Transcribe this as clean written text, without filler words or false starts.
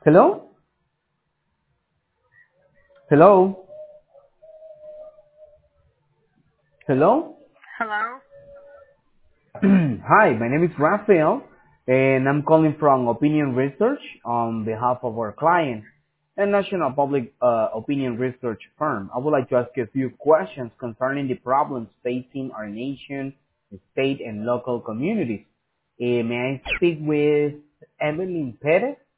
Hello? Hello? Hello? Hello? Hi, my name is Rafael, and I'm calling from Opinion Research on behalf of our client, a national public opinion research firm. I would like to ask you a few questions concerning the problems facing our nation, state, and local communities. May I speak with Evelyn Perez?